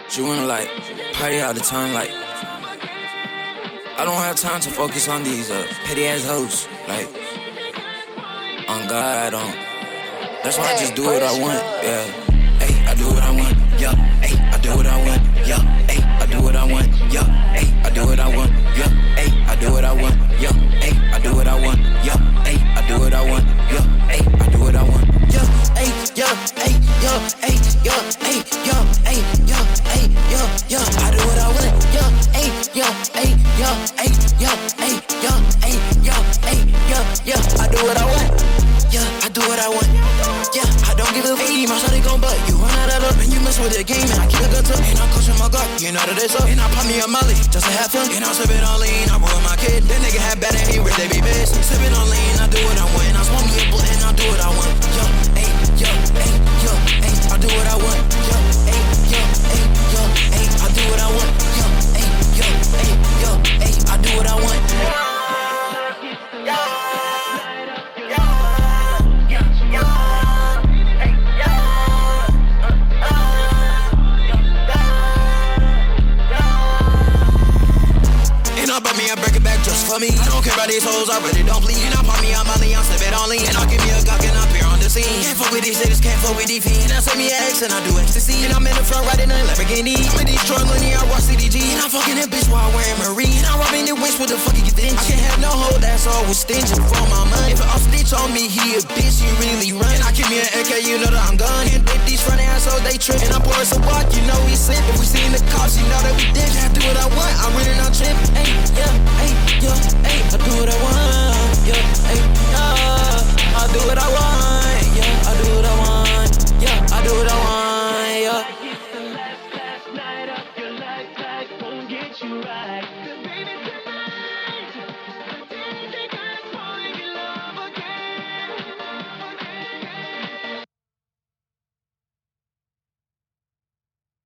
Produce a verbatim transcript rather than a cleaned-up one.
She wanna like party all the time, like I don't have time to focus on these uh, petty ass hoes. Like, on God, I don't. That's why I just do what I want. Yeah, hey, I do what I want. Yeah, hey, I do what I want. Yeah, hey, I do what I want. Yeah, hey, I do what I want. Yeah, hey, I do what I want. Yeah, hey, I do what I want. Yeah, hey, I do what I want. Yeah, hey, I do what I want. Yeah, hey, yeah, hey, yeah, hey, yeah, hey, yeah, hey, yeah, hey, yeah, yeah, I do what I want. Yeah, hey, yeah, hey, yeah, hey, yeah, hey, yeah, hey, yeah, hey, yeah, yeah, I do what I want. Yeah, I do what I want. Yeah, I don't give a fuck. My shawty gon' butt. You run out of love and you mess with the game. And I keep a gun tuck. And I'm coaching my gut. You know that it's up. And I pop me a molly just to have fun. And I'm sippin' on lean. I roll my kid. That nigga had bad and he rich. They be pissed. Sippin' on lean. I do what I want. I smoke me a blunt and I do what I want. Yo, hey, yo, hey, yo, hey. I do what I want. Yo, hey, yo, hey, yo, hey. I do what I want. Yo, hey, yo, hey, yo, hey. I do what I want. Bought me a break it back just for me. I don't care about these hoes, I really don't bleed. And I pop me on Molly, I'm sippin' on lean. And I'll give me a Glock and I'm here on the scene. Can't fuck with these niggas, can't fuck with these fiends. And I send me an X and I do ecstasy. And I'm in the front riding a Lamborghini. I'm in these struggling, I watch C D G. And I'm fucking that bitch while wearing Marine. And I'm robbing the winch, what the fuck you think? I can't have no hoe that's always stingy for my money. If I'll snitch on me, he a bitch, he really run. And I keep me an A K, you know that I'm gone. And if these front assholes, they trip. And I'm pouring some walk, you know we slip. If we seen the cops, you know that we did. I do what I want, I'm really not tripping. Hey, yeah, hey. Yeah, hey, I do what I want. Yeah, hey, yeah, I do what I want. Yeah, I do what I want. Yeah, I do what I want. Yeah. Last night of your life, life won't get you right.